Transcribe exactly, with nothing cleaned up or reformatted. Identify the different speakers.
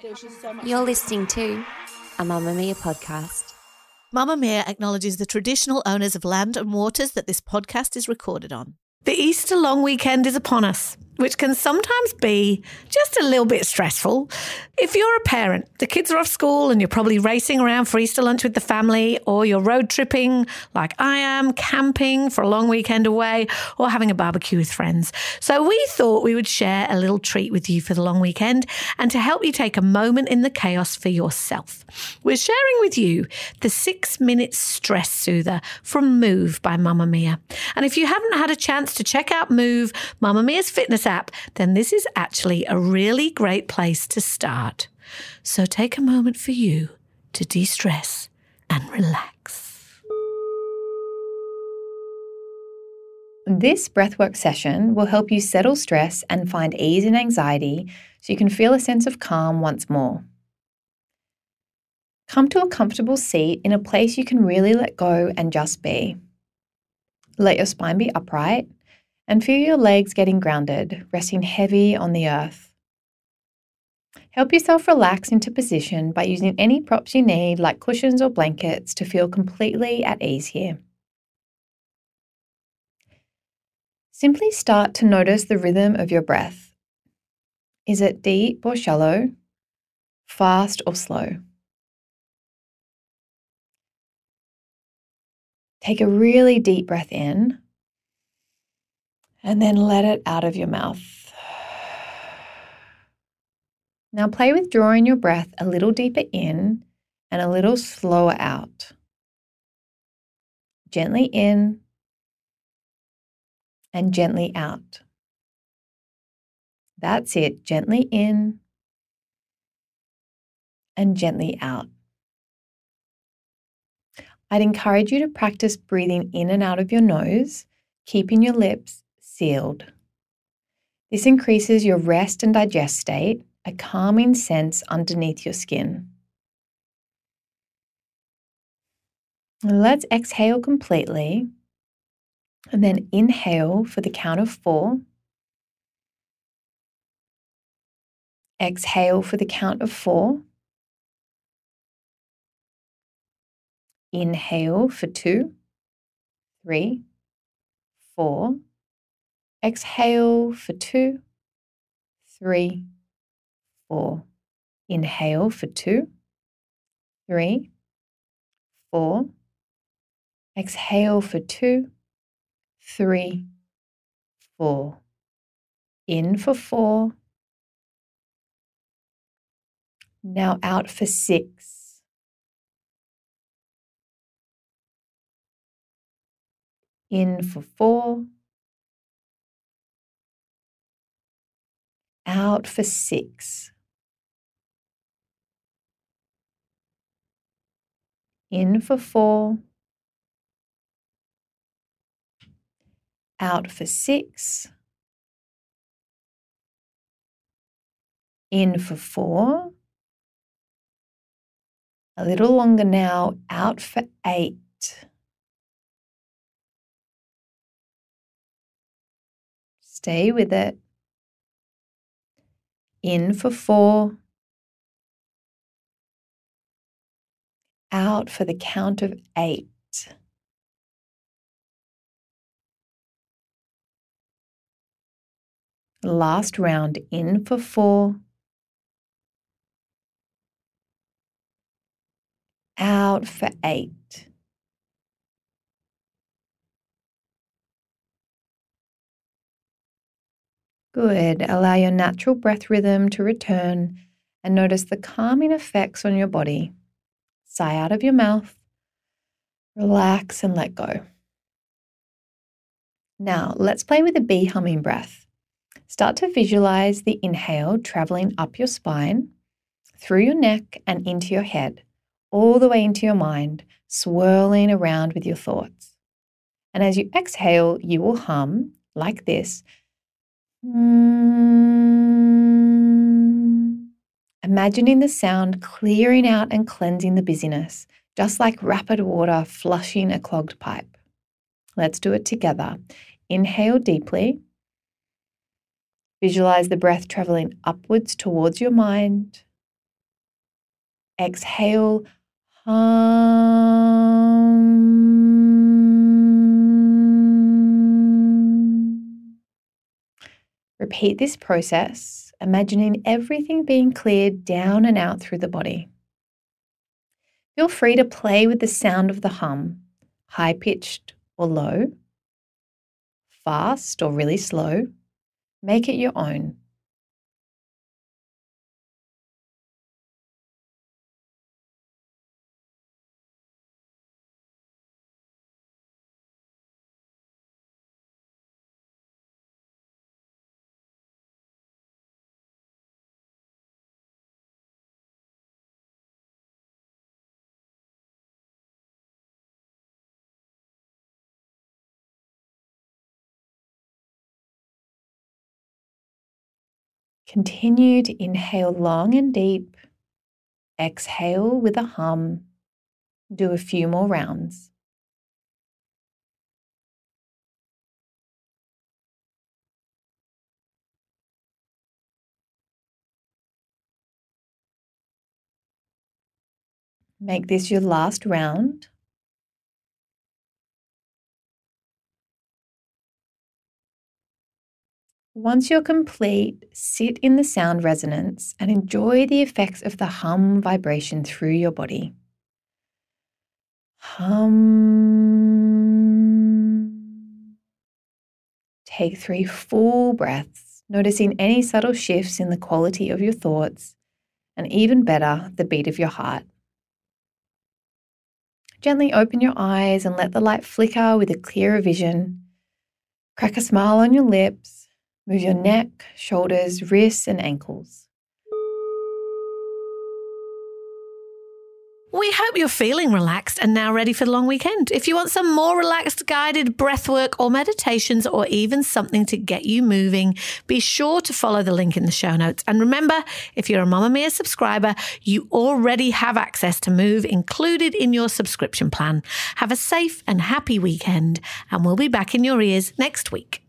Speaker 1: There was just so much.
Speaker 2: You're listening to a Mamamia podcast.
Speaker 3: Mamamia acknowledges the traditional owners of land and waters that this podcast is recorded on. The Easter long weekend is upon us, which can sometimes be just a little bit stressful. If you're a parent, the kids are off school and you're probably racing around for Easter lunch with the family, or you're road tripping like I am, camping for a long weekend away, or having a barbecue with friends. So we thought we would share a little treat with you for the long weekend and to help you take a moment in the chaos for yourself. We're sharing with you the six-minute stress soother from Move by Mamamia. And if you haven't had a chance to check out Move, Mamamia's fitness app, then this is actually a really great place to start. So take a moment for you to de-stress and relax.
Speaker 4: This breathwork session will help you settle stress and find ease in anxiety so you can feel a sense of calm once more. Come to a comfortable seat in a place you can really let go and just be. Let your spine be upright and feel your legs getting grounded, resting heavy on the earth. Help yourself relax into position by using any props you need, like cushions or blankets, to feel completely at ease here. Simply start to notice the rhythm of your breath. Is it deep or shallow? Fast or slow? Take a really deep breath in and then let it out of your mouth. Now play with drawing your breath a little deeper in and a little slower out. Gently in and gently out. That's it. Gently in and gently out. I'd encourage you to practice breathing in and out of your nose, keeping your lips sealed. This increases your rest and digest state, a calming sense underneath your skin. And let's exhale completely, and then inhale for the count of four. Exhale for the count of four. Inhale for two, three, four. Exhale for two, three, four. Inhale for two, three, four. Exhale for two, three, four. In for four. Now out for six. In for four. Out for six. In for four. Out for six. In for four. A little longer now. Out for eight. Stay with it. In for four. Out for the count of eight. Last round. In for four. Out for eight. Good. Allow your natural breath rhythm to return and notice the calming effects on your body. Sigh out of your mouth. Relax and let go. Now, let's play with a bee humming breath. Start to visualize the inhale traveling up your spine, through your neck and into your head, all the way into your mind, swirling around with your thoughts. And as you exhale, you will hum like this. Mm. Imagining the sound clearing out and cleansing the busyness, just like rapid water flushing a clogged pipe. Let's do it together. Inhale deeply. Visualize the breath traveling upwards towards your mind Exhale, hum. Repeat this process, imagining everything being cleared down and out through the body. Feel free to play with the sound of the hum, high-pitched or low, fast or really slow. Make it your own. Continue to inhale long and deep. Exhale with a hum. Do a few more rounds. Make this your last round. Once you're complete, sit in the sound resonance and enjoy the effects of the hum vibration through your body. Hum. Take three full breaths, noticing any subtle shifts in the quality of your thoughts, and even better, the beat of your heart. Gently open your eyes and let the light flicker with a clearer vision. Crack a smile on your lips. Move your neck, shoulders, wrists, and ankles.
Speaker 3: We hope you're feeling relaxed and now ready for the long weekend. If you want some more relaxed guided breathwork or meditations or even something to get you moving, be sure to follow the link in the show notes. And remember, if you're a Mamamia subscriber, you already have access to Move included in your subscription plan. Have a safe and happy weekend, and we'll be back in your ears next week.